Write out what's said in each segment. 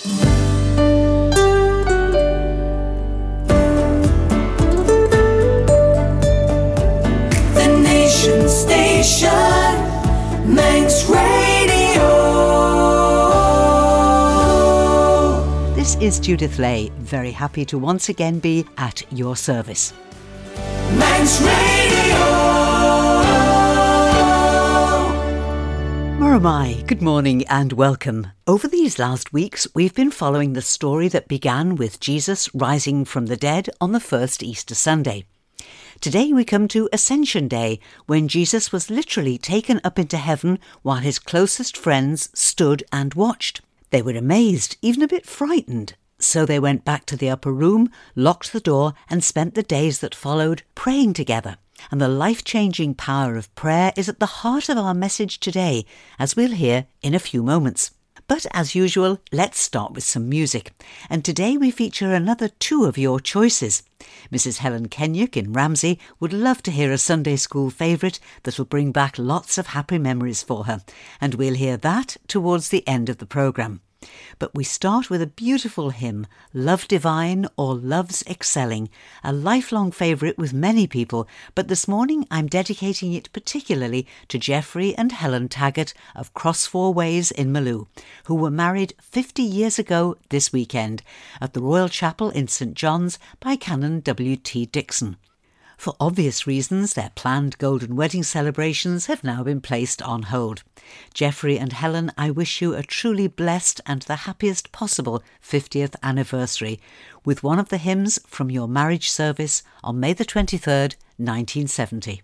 The Nation Station, Manx Radio. This is Judith Lay, very happy to once again be at your service. Manx Radio. Moramai, good morning and welcome. Over these last weeks, we've been following the story that began with Jesus rising from the dead on the first Easter Sunday. Today we come to Ascension Day, when Jesus was literally taken up into heaven while his closest friends stood and watched. They were amazed, even a bit frightened. So they went back to the upper room, locked the door, and spent the days that followed praying together. And the life-changing power of prayer is at the heart of our message today, as we'll hear in a few moments. But as usual, let's start with some music. And today we feature another two of your choices. Mrs. Helen Kenyuk in Ramsey would love to hear a Sunday school favourite that'll bring back lots of happy memories for her. And we'll hear that towards the end of the programme. But we start with a beautiful hymn, Love Divine or Love's Excelling, a lifelong favourite with many people, but this morning I'm dedicating it particularly to Geoffrey and Helen Taggart of Crossfour Ways in Maloo, who were married 50 years ago this weekend at the Royal Chapel in St John's by Canon W.T. Dixon. For obvious reasons, their planned golden wedding celebrations have now been placed on hold. Geoffrey and Helen, I wish you a truly blessed and the happiest possible 50th anniversary, with one of the hymns from your marriage service on May the 23rd, 1970.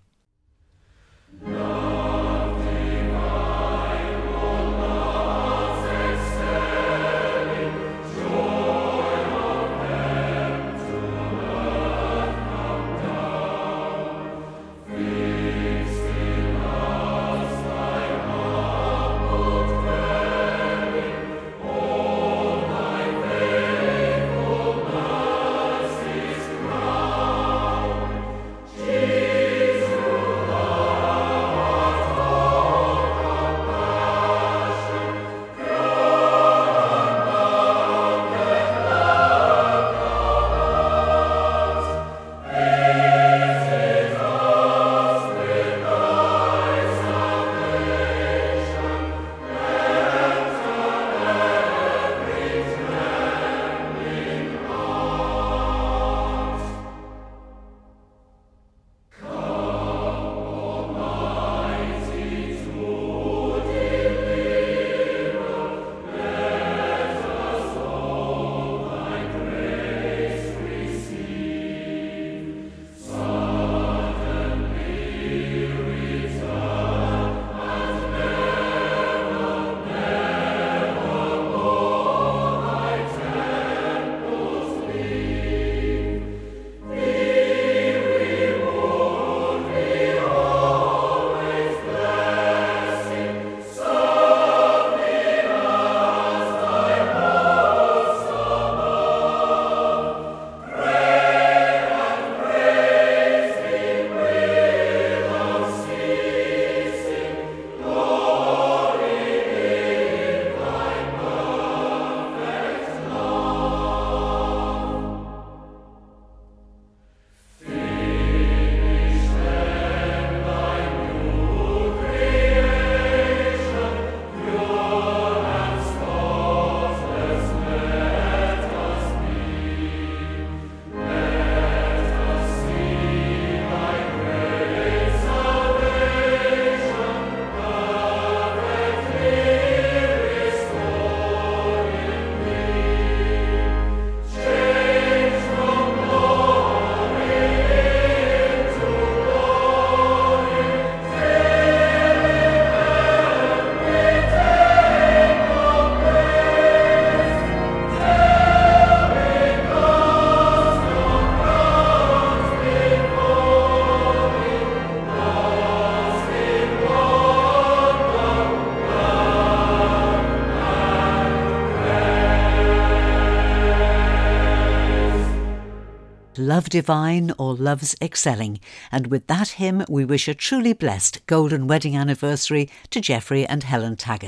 Love Divine or Love's Excelling. And with that hymn, we wish a truly blessed golden wedding anniversary to Geoffrey and Helen Taggart.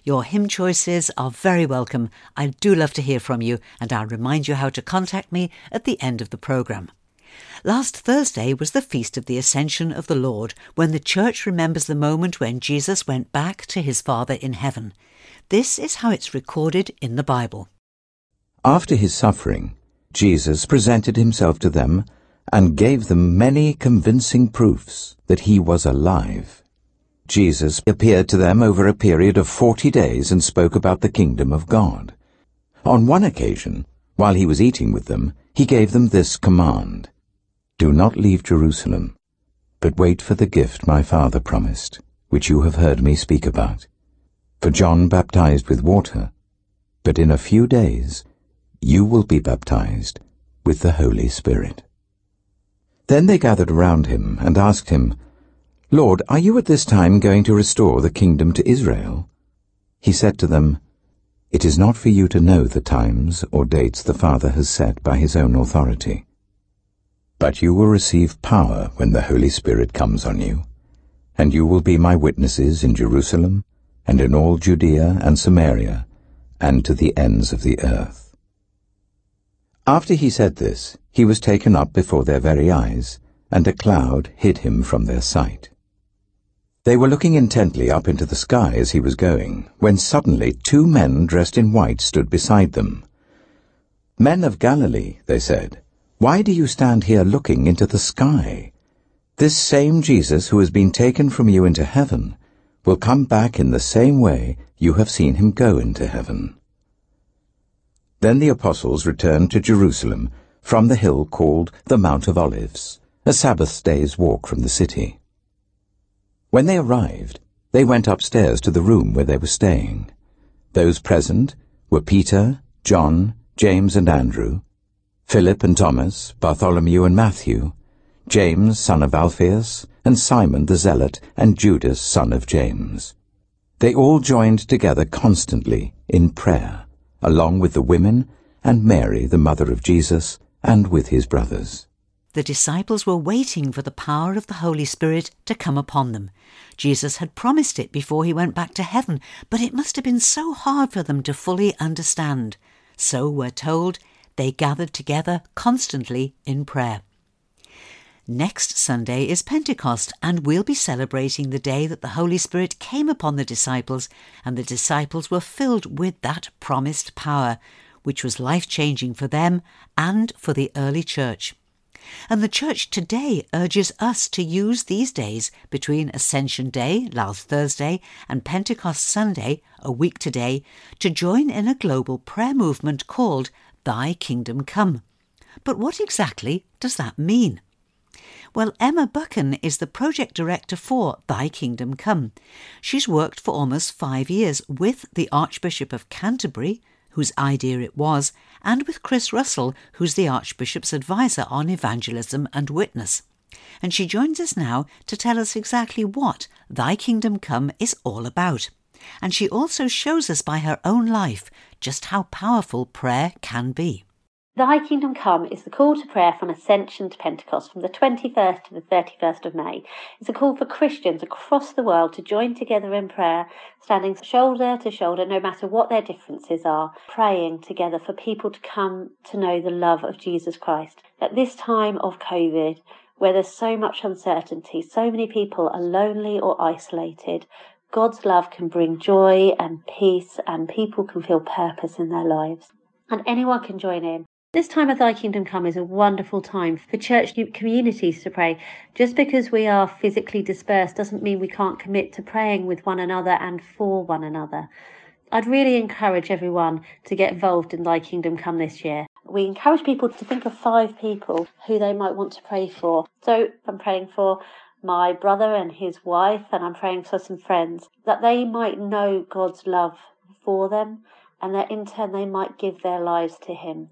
Your hymn choices are very welcome. I do love to hear from you, and I'll remind you how to contact me at the end of the programme. Last Thursday was the Feast of the Ascension of the Lord, when the Church remembers the moment when Jesus went back to his Father in heaven. This is how it's recorded in the Bible. After his suffering, Jesus presented himself to them and gave them many convincing proofs that he was alive. Jesus appeared to them over a period of 40 days and spoke about the kingdom of God. On one occasion, while he was eating with them, he gave them this command: "Do not leave Jerusalem, but wait for the gift my Father promised, which you have heard me speak about. For John baptized with water, but in a few days you will be baptized with the Holy Spirit." Then they gathered around him and asked him, "Lord, are you at this time going to restore the kingdom to Israel?" He said to them, "It is not for you to know the times or dates the Father has set by his own authority. But you will receive power when the Holy Spirit comes on you, and you will be my witnesses in Jerusalem and in all Judea and Samaria and to the ends of the earth." After he said this, he was taken up before their very eyes, and a cloud hid him from their sight. They were looking intently up into the sky as he was going, when suddenly 2 men dressed in white stood beside them. "Men of Galilee," they said, "why do you stand here looking into the sky? This same Jesus who has been taken from you into heaven will come back in the same way you have seen him go into heaven." Then the apostles returned to Jerusalem from the hill called the Mount of Olives, a Sabbath day's walk from the city. When they arrived, they went upstairs to the room where they were staying. Those present were Peter, John, James and Andrew, Philip and Thomas, Bartholomew and Matthew, James son of Alphaeus, and Simon the Zealot, and Judas son of James. They all joined together constantly in prayer, along with the women and Mary, the mother of Jesus, and with his brothers. The disciples were waiting for the power of the Holy Spirit to come upon them. Jesus had promised it before he went back to heaven, but it must have been so hard for them to fully understand. So we're told they gathered together constantly in prayer. Next Sunday is Pentecost, and we'll be celebrating the day that the Holy Spirit came upon the disciples, and the disciples were filled with that promised power, which was life-changing for them and for the early church. And the church today urges us to use these days between Ascension Day, last Thursday, and Pentecost Sunday, a week today, to join in a global prayer movement called Thy Kingdom Come. But what exactly does that mean? Well, Emma Buchan is the project director for Thy Kingdom Come. She's worked for almost 5 years with the Archbishop of Canterbury, whose idea it was, and with Chris Russell, who's the Archbishop's advisor on evangelism and witness. And she joins us now to tell us exactly what Thy Kingdom Come is all about. And she also shows us by her own life just how powerful prayer can be. Thy Kingdom Come is the call to prayer from Ascension to Pentecost from the 21st to the 31st of May. It's a call for Christians across the world to join together in prayer, standing shoulder to shoulder, no matter what their differences are, praying together for people to come to know the love of Jesus Christ. At this time of COVID, where there's so much uncertainty, so many people are lonely or isolated, God's love can bring joy and peace, and people can feel purpose in their lives. And anyone can join in. This time of Thy Kingdom Come is a wonderful time for church communities to pray. Just because we are physically dispersed doesn't mean we can't commit to praying with one another and for one another. I'd really encourage everyone to get involved in Thy Kingdom Come this year. We encourage people to think of 5 people who they might want to pray for. So I'm praying for my brother and his wife, and I'm praying for some friends, that they might know God's love for them, and that in turn they might give their lives to him.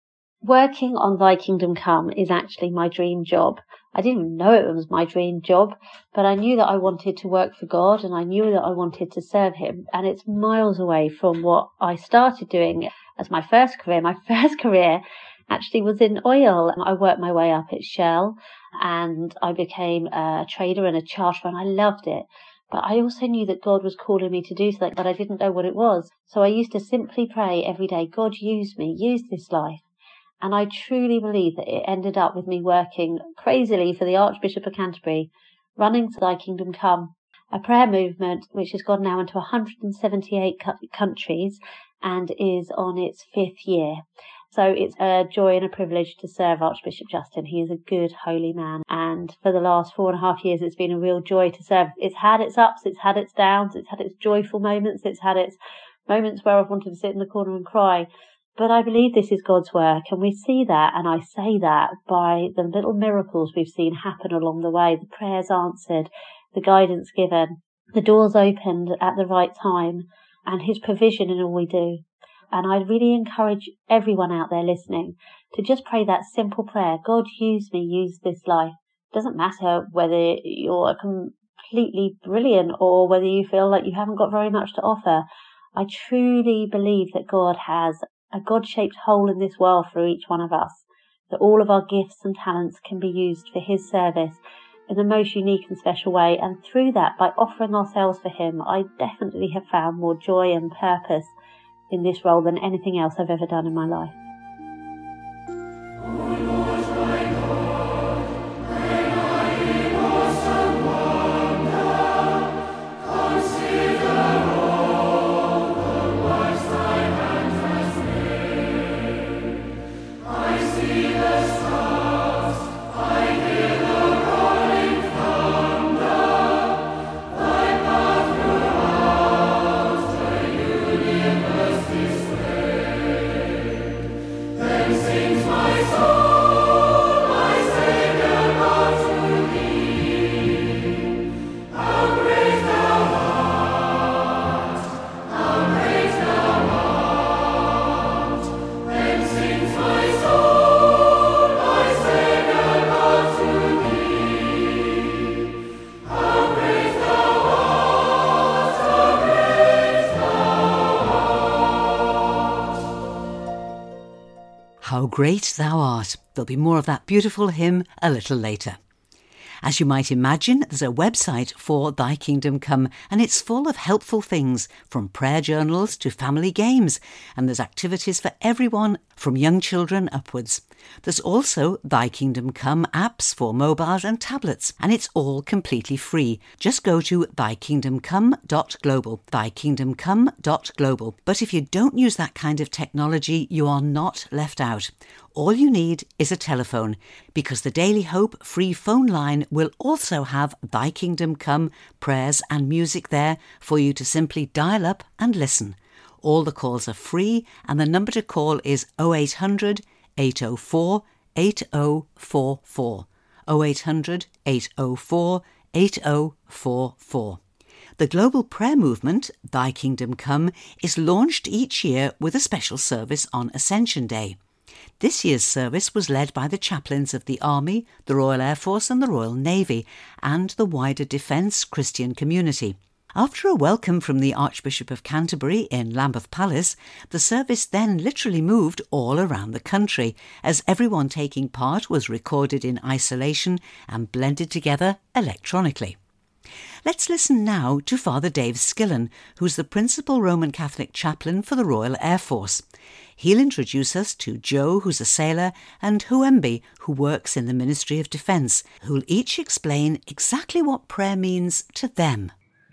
Working on Thy Kingdom Come is actually my dream job. I didn't even know it was my dream job, but I knew that I wanted to work for God, and I knew that I wanted to serve him. And it's miles away from what I started doing as my first career. My first career actually was in oil. I worked my way up at Shell, and I became a trader and a charterer, and I loved it. But I also knew that God was calling me to do something, but I didn't know what it was. So I used to simply pray every day, God, use me, use this life. And I truly believe that it ended up with me working crazily for the Archbishop of Canterbury, running Thy Kingdom Come, a prayer movement which has gone now into 178 countries and is on its 5th year. So it's a joy and a privilege to serve Archbishop Justin. He is a good, holy man. And for the last 4.5 years, it's been a real joy to serve. It's had its ups, it's had its downs, it's had its joyful moments, it's had its moments where I've wanted to sit in the corner and cry. But I believe this is God's work, and we see that, and I say that by the little miracles we've seen happen along the way, the prayers answered, the guidance given, the doors opened at the right time, and His provision in all we do. And I really encourage everyone out there listening to just pray that simple prayer, God, use me, use this life. It doesn't matter whether you're completely brilliant or whether you feel like you haven't got very much to offer. I truly believe that God has a God-shaped hole in this world for each one of us, that all of our gifts and talents can be used for His service in the most unique and special way. And through that, by offering ourselves for Him, I definitely have found more joy and purpose in this role than anything else I've ever done in my life. How Great Thou Art. There'll be more of that beautiful hymn a little later. As you might imagine, there's a website for Thy Kingdom Come, and it's full of helpful things, from prayer journals to family games, and there's activities for everyone from young children upwards. There's also Thy Kingdom Come apps for mobiles and tablets, and it's all completely free. Just go to thykingdomcome.global, thykingdomcome.global. But if you don't use that kind of technology, you are not left out. All you need is a telephone, because the Daily Hope free phone line will also have Thy Kingdom Come prayers and music there for you to simply dial up and listen. All the calls are free, and the number to call is 0800 804 8044. 0800 804 8044. The global prayer movement, Thy Kingdom Come, is launched each year with a special service on Ascension Day. This year's service was led by the chaplains of the Army, the Royal Air Force and the Royal Navy, and the wider Defence Christian community. After a welcome from the Archbishop of Canterbury in Lambeth Palace, the service then literally moved all around the country, as everyone taking part was recorded in isolation and blended together electronically. Let's listen now to Father Dave Skillen, who's the principal Roman Catholic chaplain for the Royal Air Force. He'll introduce us to Joe, who's a sailor, and Huembi, who works in the Ministry of Defence, who'll each explain exactly what prayer means to them.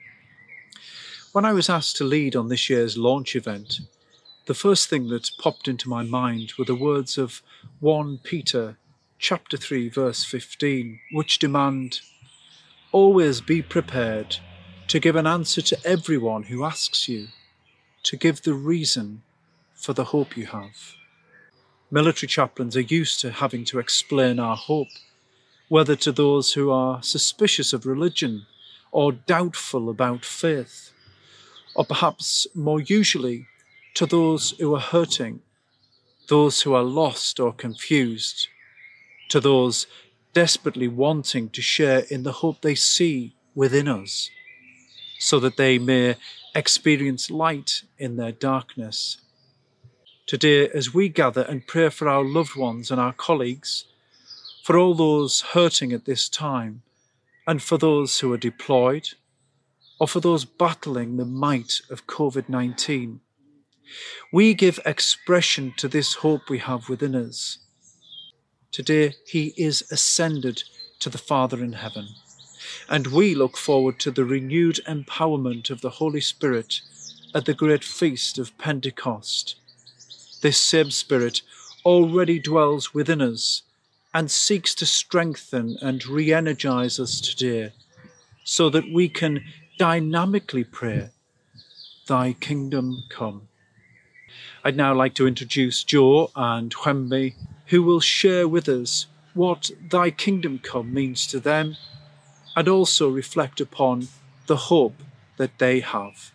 When I was asked to lead on this year's launch event, the first thing that popped into my mind were the words of 1 Peter chapter 3 verse 15, which demand, "Always be prepared to give an answer to everyone who asks you, to give the reason for the hope you have." Military chaplains are used to having to explain our hope, whether to those who are suspicious of religion or doubtful about faith, or perhaps more usually to those who are hurting, those who are lost or confused, to those desperately wanting to share in the hope they see within us, so that they may experience light in their darkness. Today, as we gather and pray for our loved ones and our colleagues, for all those hurting at this time, and for those who are deployed, or for those battling the might of COVID-19. We give expression to this hope we have within us. Today, he is ascended to the Father in heaven, and we look forward to the renewed empowerment of the Holy Spirit at the great feast of Pentecost. This same Spirit already dwells within us and seeks to strengthen and re-energize us today so that we can dynamically pray, Thy kingdom come. I'd now like to introduce Joe and Whembe, who will share with us what Thy kingdom come means to them and also reflect upon the hope that they have.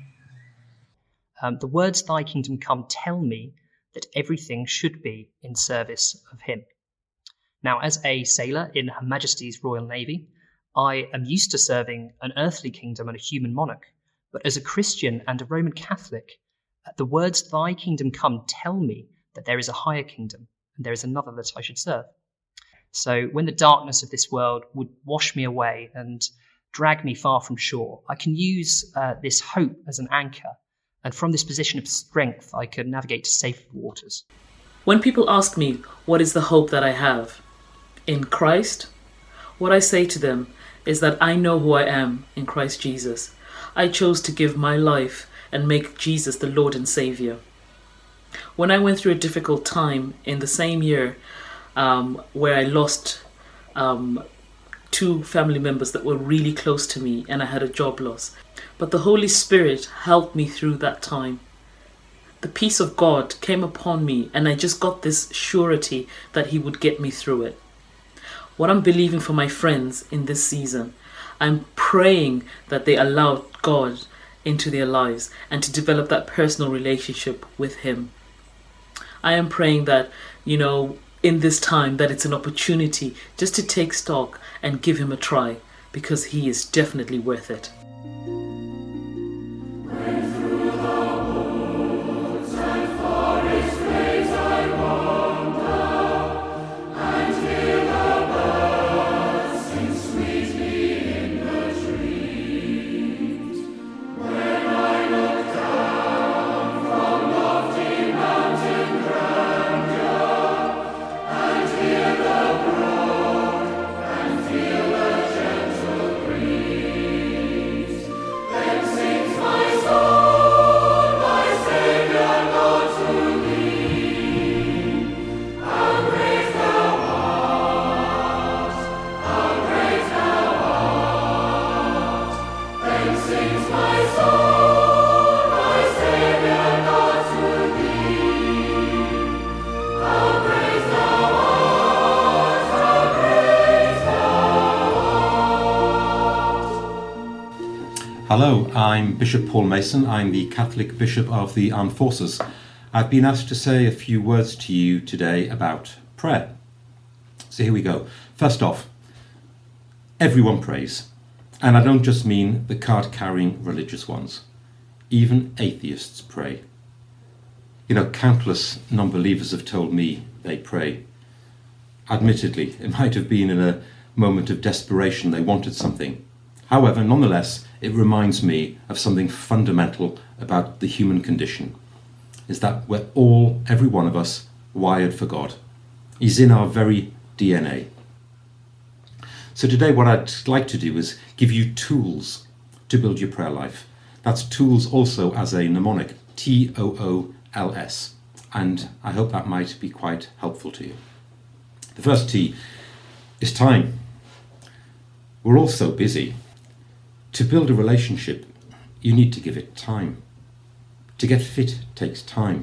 The words Thy kingdom come tell me that everything should be in service of Him. Now, as a sailor in Her Majesty's Royal Navy, I am used to serving an earthly kingdom and a human monarch. But as a Christian and a Roman Catholic, the words Thy kingdom come tell me that there is a higher kingdom and there is another that I should serve. So when the darkness of this world would wash me away and drag me far from shore, I can use this hope as an anchor. And from this position of strength, I can navigate to safe waters. When people ask me, what is the hope that I have in Christ? What I say to them is that I know who I am in Christ Jesus. I chose to give my life and make Jesus the Lord and Saviour. When I went through a difficult time in the same year where I lost 2 family members that were really close to me and I had a job loss, but the Holy Spirit helped me through that time. The peace of God came upon me and I just got this surety that He would get me through it. What I'm believing for my friends in this season, I'm praying that they allow God into their lives and to develop that personal relationship with Him. I am praying that, in this time, that it's an opportunity just to take stock and give Him a try, because He is definitely worth it. Hello, I'm Bishop Paul Mason. I'm the Catholic Bishop of the Armed Forces. I've been asked to say a few words to you today about prayer. So here we go. First off, everyone prays. And I don't just mean the card-carrying religious ones. Even atheists pray. Countless non-believers have told me they pray. Admittedly, it might have been in a moment of desperation they wanted something. However, nonetheless, it reminds me of something fundamental about the human condition, is that we're all, every one of us, wired for God. He's in our very DNA. So today what I'd like to do is give you tools to build your prayer life. That's tools also as a mnemonic, TOOLS, and I hope that might be quite helpful to you. The first T is time. We're all so busy. To build a relationship, you need to give it time. To get fit takes time.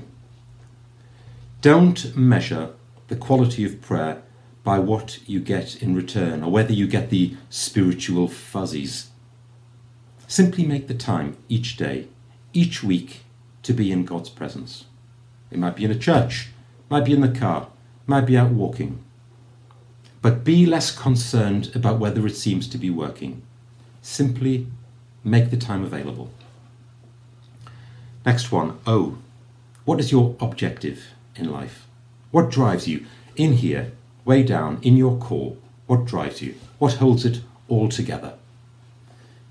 Don't measure the quality of prayer by what you get in return or whether you get the spiritual fuzzies. Simply make the time each day, each week, to be in God's presence. It might be in a church, might be in the car, might be out walking. But be less concerned about whether it seems to be working. Simply make the time available. Next one, O. What is your objective in life? What drives you in here, way down in your core? What drives you? What holds it all together?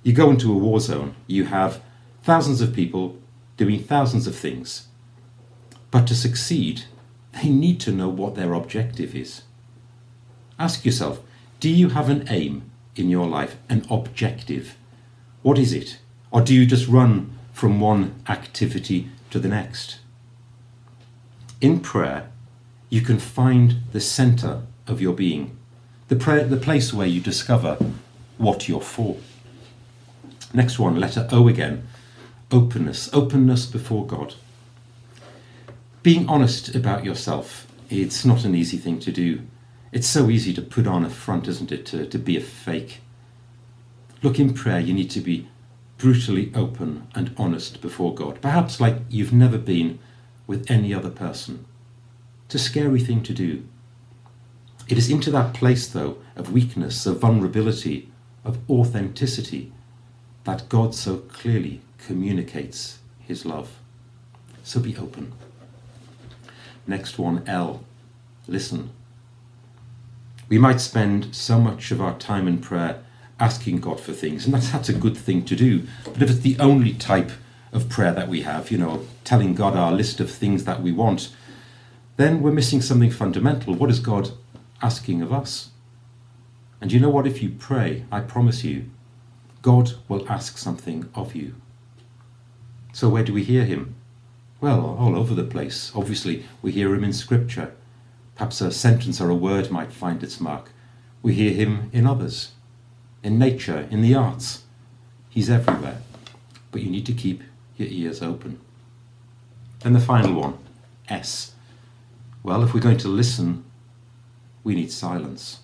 You go into a war zone, you have thousands of people doing thousands of things. But to succeed, they need to know what their objective is. Ask yourself, do you have an aim in your life, an objective? What is it? Or do you just run from one activity to the next? In prayer, you can find the centre of your being, the place where you discover what you're for. Next one, letter O again. Openness before God. Being honest about yourself, it's not an easy thing to do. It's so easy to put on a front, isn't it, to be a fake. Look, in prayer, you need to be brutally open and honest before God, perhaps like you've never been with any other person. It's a scary thing to do. It is into that place, though, of weakness, of vulnerability, of authenticity, that God so clearly communicates his love. So be open. Next one, L. Listen. We might spend so much of our time in prayer asking God for things, and that's a good thing to do. But if it's the only type of prayer that we have, telling God our list of things that we want, then we're missing something fundamental. What is God asking of us? And you know what? If you pray, I promise you, God will ask something of you. So where do we hear him? Well, all over the place. Obviously, we hear him in Scripture. Perhaps a sentence or a word might find its mark. We hear him in others, in nature, in the arts. He's everywhere. But you need to keep your ears open. And the final one, S. Well, if we're going to listen, we need silence.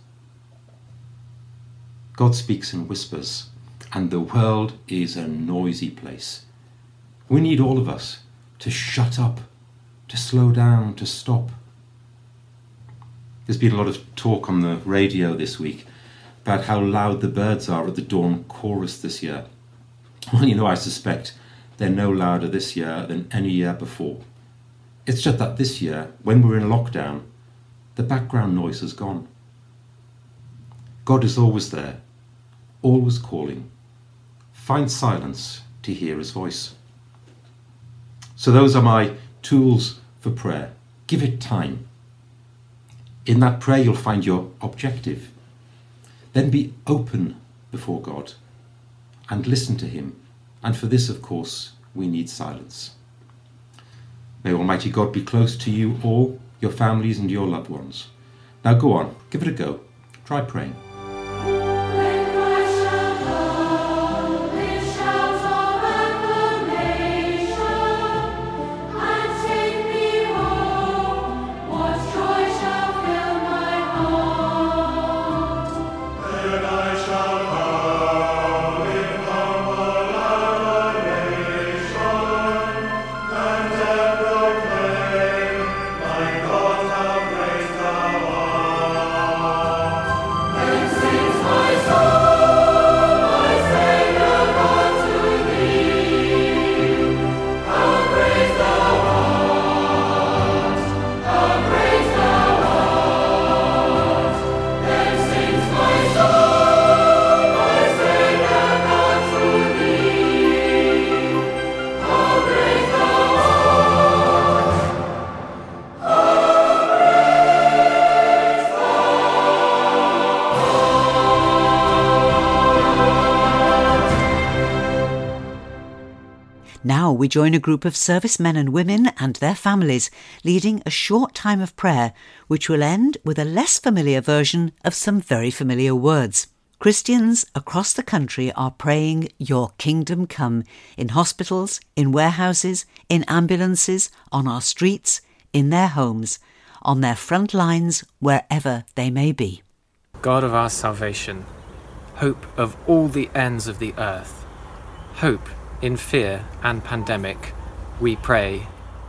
God speaks in whispers, and the world is a noisy place. We need all of us to shut up, to slow down, to stop. There's been a lot of talk on the radio this week about how loud the birds are at the dawn chorus this year. Well, I suspect they're no louder this year than any year before. It's just that this year, when we're in lockdown, the background noise has gone. God is always there, always calling. Find silence to hear his voice. So those are my tools for prayer. Give it time. In that prayer, you'll find your objective. Then be open before God and listen to him. And for this, of course, we need silence. May Almighty God be close to you all, your families and your loved ones. Now go on, give it a go. Try praying. Now we join a group of servicemen and women and their families leading a short time of prayer, which will end with a less familiar version of some very familiar words. Christians across the country are praying "Your kingdom come" in hospitals, in warehouses, in ambulances, on our streets, in their homes, on their front lines, wherever they may be. God of our salvation, hope of all the ends of the earth, hope in fear and pandemic, we pray,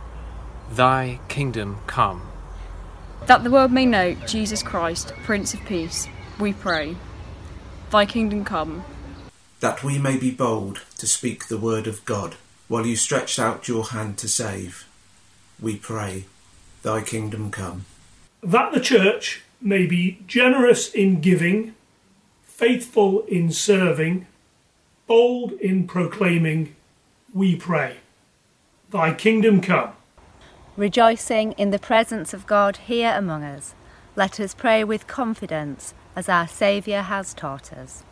Thy kingdom come. That the world may know Jesus Christ, Prince of Peace, we pray, Thy kingdom come. That we may be bold to speak the word of God, while you stretched out your hand to save, we pray, Thy kingdom come. That the church may be generous in giving, faithful in serving, bold in proclaiming, we pray. Thy kingdom come. Rejoicing in the presence of God here among us, let us pray with confidence as our Saviour has taught us.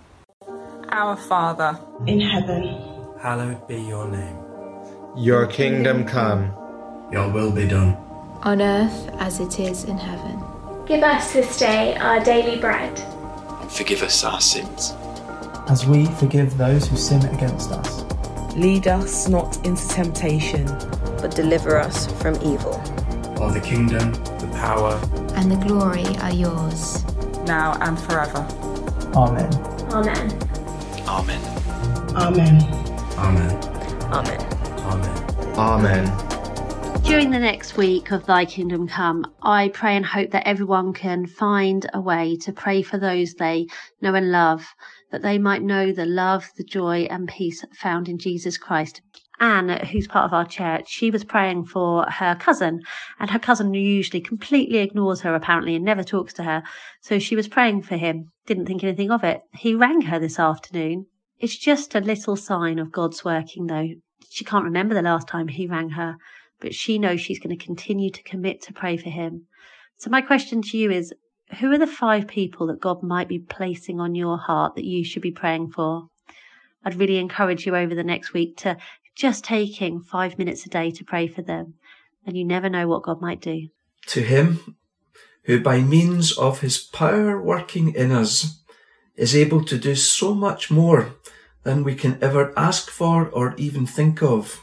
Our Father, in heaven, hallowed be your name. Your kingdom come. Your will be done. On earth as it is in heaven. Give us this day our daily bread. And forgive us our sins, as we forgive those who sin against us. Lead us not into temptation, but deliver us from evil. For the kingdom, the power, and the glory are yours, now and forever. Amen. Amen. Amen. Amen. Amen. Amen. Amen. Amen. During the next week of Thy Kingdom Come, I pray and hope that everyone can find a way to pray for those they know and love, that they might know the love, the joy and peace found in Jesus Christ. Anne, who's part of our church, she was praying for her cousin, and her cousin usually completely ignores her apparently and never talks to her. So she was praying for him, didn't think anything of it. He rang her this afternoon. It's just a little sign of God's working though. She can't remember the last time he rang her, but she knows she's going to continue to commit to pray for him. So my question to you is, who are the 5 people that God might be placing on your heart that you should be praying for? I'd really encourage you over the next week to just taking 5 minutes a day to pray for them. And you never know what God might do. To him who by means of his power working in us is able to do so much more than we can ever ask for or even think of.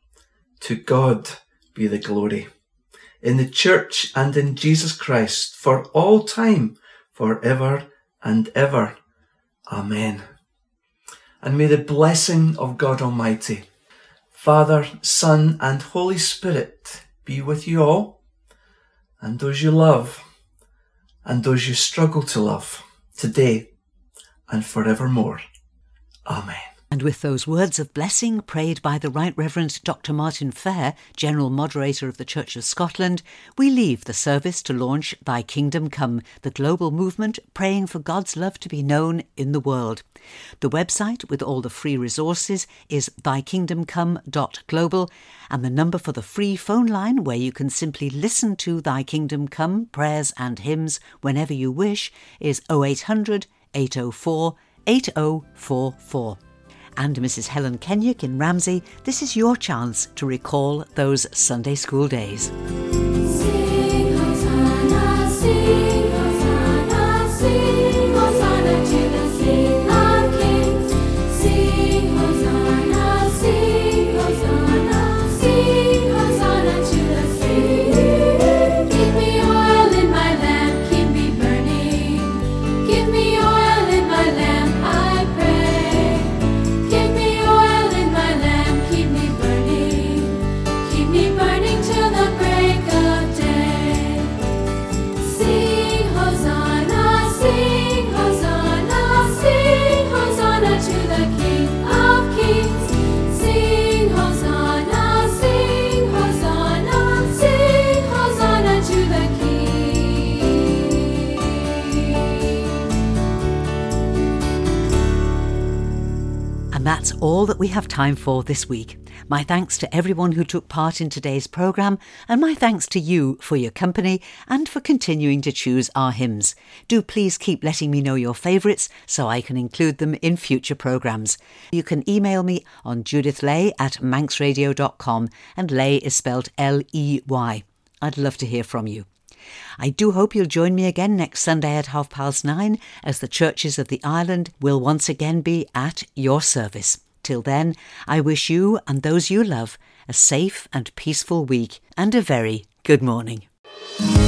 To God be the glory, in the church and in Jesus Christ, for all time, forever and ever. Amen. And may the blessing of God Almighty, Father, Son, and Holy Spirit be with you all, and those you love, and those you struggle to love, today and forevermore. Amen. And with those words of blessing prayed by the Right Reverend Dr. Martin Fair, General Moderator of the Church of Scotland, we leave the service to launch Thy Kingdom Come, the global movement praying for God's love to be known in the world. The website with all the free resources is thykingdomcome.global, and the number for the free phone line where you can simply listen to Thy Kingdom Come prayers and hymns whenever you wish is 0800 804 8044. And Mrs. Helen Kenyuk in Ramsey, this is your chance to recall those Sunday school days. Sing Hosanna, sing Hosanna, sing Hosanna to the King of Kings. Sing Hosanna, sing Hosanna, sing Hosanna to the King. Give me oil in my lamp, keep me burning. Give me oil in my lamp, I pray. Give me oil in my lamp, keep me burning till the break of day. Sing Hosanna, sing Hosanna, sing Hosanna to the King of Kings. Sing Hosanna, sing Hosanna, sing Hosanna to the King. And that's all that we have time for this week. My thanks to everyone who took part in today's programme, and my thanks to you for your company and for continuing to choose our hymns. Do please keep letting me know your favourites so I can include them in future programmes. You can email me on judithley@manxradio.com, and Ley is spelled Ley. I'd love to hear from you. I do hope you'll join me again next Sunday at 9:30 as the churches of the island will once again be at your service. Till then, I wish you and those you love a safe and peaceful week and a very good morning.